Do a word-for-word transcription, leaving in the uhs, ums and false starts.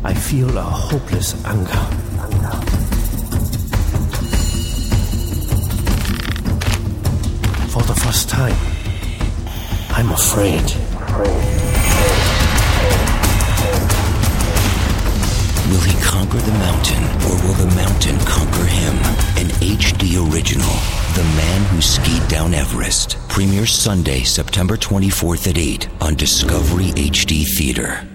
I feel a hopeless anger. For the first time, I'm afraid. Will he conquer the mountain, or will the mountain conquer him? An H D original, The Man Who Skied Down Everest. Premieres Sunday, September twenty-fourth at eight on Discovery H D Theater.